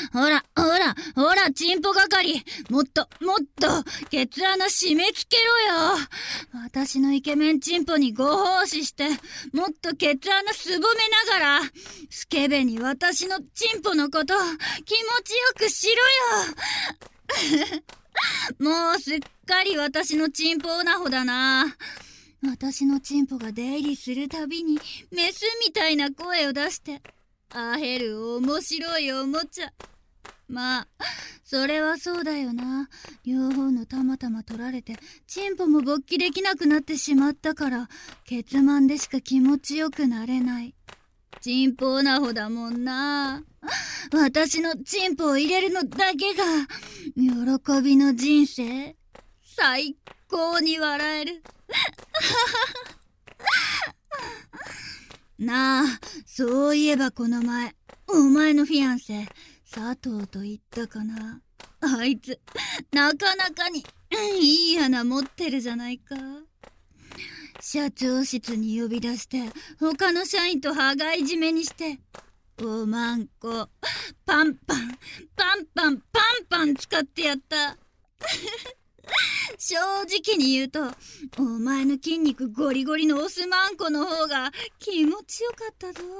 ほら、チンポ係。もっと、ケツ穴締め付けろよ。私のイケメンチンポにご奉仕して、もっとケツ穴すぼめながら、スケベに私のチンポのこと、気持ちよくしろよ。もうすっかり私のチンポオナホだな。私のチンポが出入りするたびにメスみたいな声を出してあへる面白いおもちゃ。まあそれはそうだよな。両方のたまたま取られてチンポも勃起できなくなってしまったからケツマンでしか気持ちよくなれない。チンポオナホだもんな。私のチンポを入れるのだけが喜びの人生。最高に笑える。なあ、そういえばこの前お前のフィアンセ佐藤と言ったかな。あいつなかなかにいい穴持ってるじゃないか。社長室に呼び出して他の社員と羽交い締めにしておまんこパンパン使ってやった。正直に言うとお前の筋肉ゴリゴリのオスマンコの方が気持ちよかったぞ。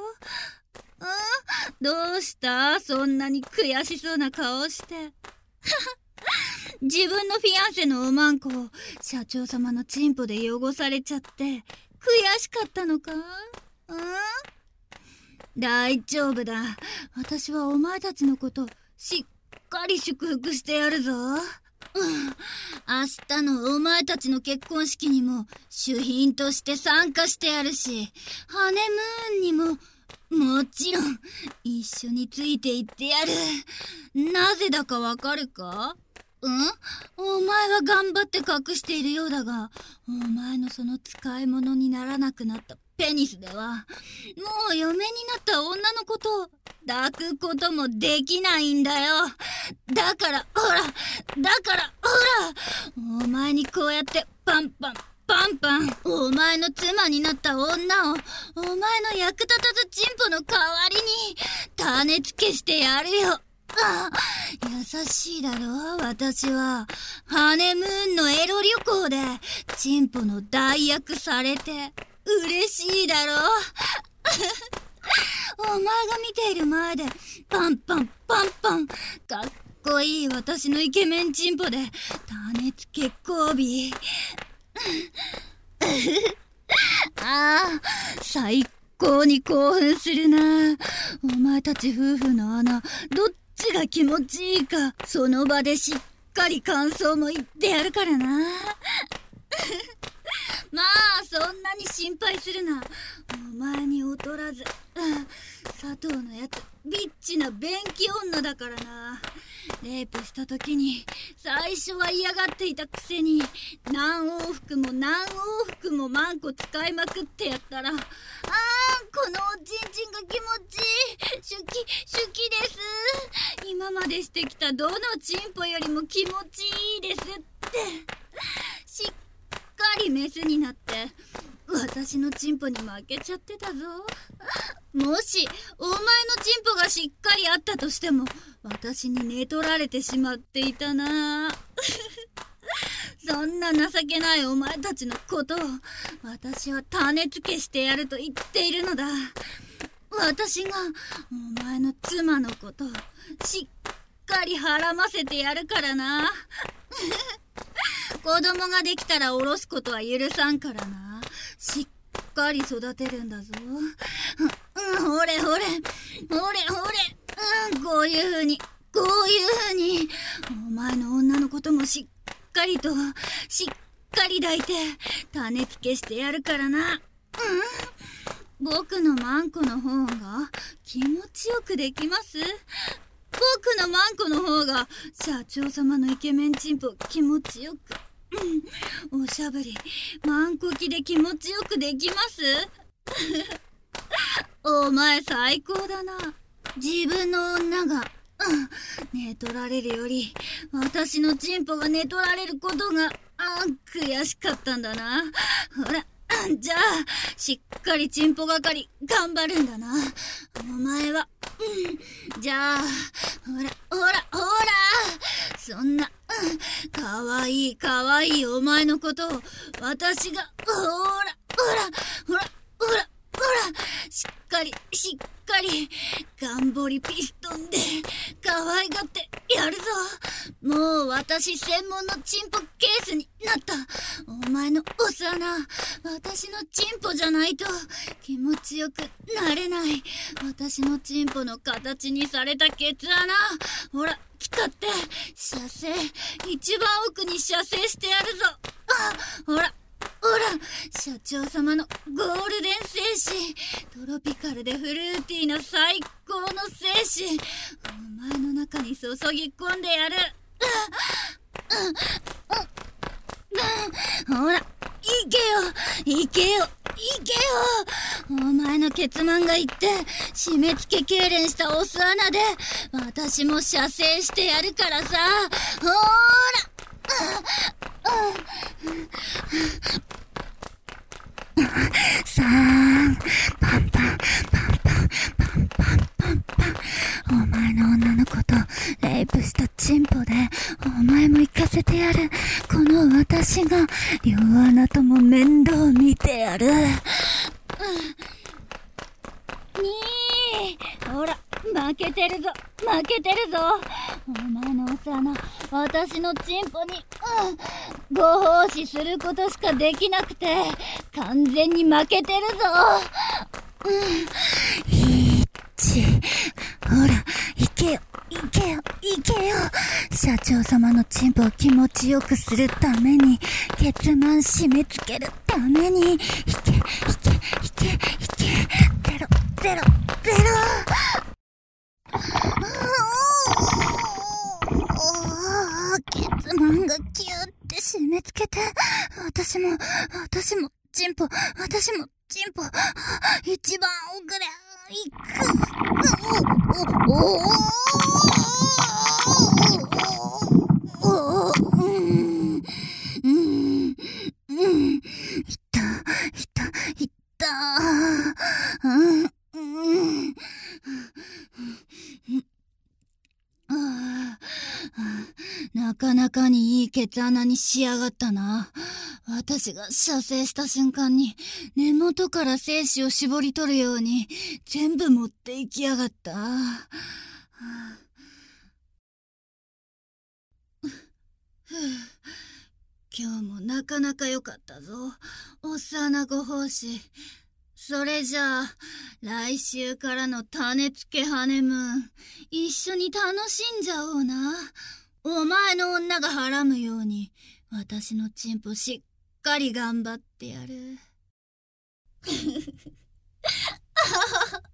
どうしたそんなに悔しそうな顔して。自分のフィアンセのおまんこを社長様のチンポで汚されちゃって悔しかったのか。大丈夫だ。私はお前たちのことしっかり祝福してやるぞ。明日のお前たちの結婚式にも主賓として参加してやるし、ハネムーンにももちろん一緒についていってやる。なぜだかわかるか？お前は頑張って隠しているようだが、お前のその使い物にならなくなったペニスではもう嫁になった女のことを抱くこともできないんだよ。だからほらお前にこうやってパンパンお前の妻になった女をお前の役立たずチンポの代わりに種付けしてやるよ。優しいだろ私は。ハネムーンのエロ旅行でチンポの代役されて嬉しいだろ。お前が見ている前でパンパンかっこいい私のイケメンチンポで種付け交尾。最高に興奮するな。お前たち夫婦の穴どっちが気持ちいいかその場でしっかり感想も言ってやるからな。まあそんなに心配するな。お前に劣らず佐藤のやつビッチな便器女だからな。レイプした時に最初は嫌がっていたくせに何往復もマンコ使いまくってやったらこのおちんちんが気持ちいい好きです今までしてきたどのチンポよりも気持ちいいですってしっかりメスになって私のチンポに負けちゃってたぞ。もしお前のチンポがしっかりあったとしても私に寝取られてしまっていたな。そんな情けないお前たちのことを私は種付けしてやると言っているのだ。私がお前の妻のことをしっかりはらませてやるからな。子供ができたらおろすことは許さんからな。しっかり育てるんだぞ。ほれ、こういう風にお前の女のこともしっかり抱いて種付けしてやるからな。僕のマンコの方が気持ちよくできます。僕のマンコの方が社長様のイケメンチンポ気持ちよくおしゃぶりマンコキで気持ちよくできます。お前最高だな。自分の女が寝取られるより私のチンポが寝取られることが悔しかったんだな。ほらじゃあしっかりチンポ係頑張るんだな。お前はじゃあほらそんなかわいいお前のことを私がほらしっかりガンボリピストンで可愛がってやるぞ。もう私専門のチンポケースになった。お前のおさな、私のチンポじゃないと気持ちよくなれない。私のチンポの形にされたケツ穴、ほら使って射精、一番奥に射精してやるぞ。ほら社長様のゴールデン精子、トロピカルでフルーティーな最高の精子、お前の中に注ぎ込んでやる。ほら行けよお前のケツマンが言って締め付け痙攣したオス穴で私も射精してやるからさ。ほーらパンお前の女の子とレイプしたチンポでお前も行かせてやる。この私が両穴とも面倒見てやる。ほら負けてるぞ。お前のおさな、私のチンポにご奉仕することしかできなくて完全に負けてるぞ。ほら行けよ。社長様のチンポを気持ちよくするために、ケツマン締め付けるために、ゼロケツマンがキューって締め付けて、私もチンポ一番奥で行いったなかなかにいいケツ穴に仕上がったな。私が射精した瞬間に根元から精子を絞り取るように全部持っていきやがった。今日もなかなか良かったぞ、おっさなご奉仕。それじゃあ来週からの種付けハネムーン一緒に楽しんじゃおうな。お前の女がはらむように私のチンポしっかり頑張ってやる。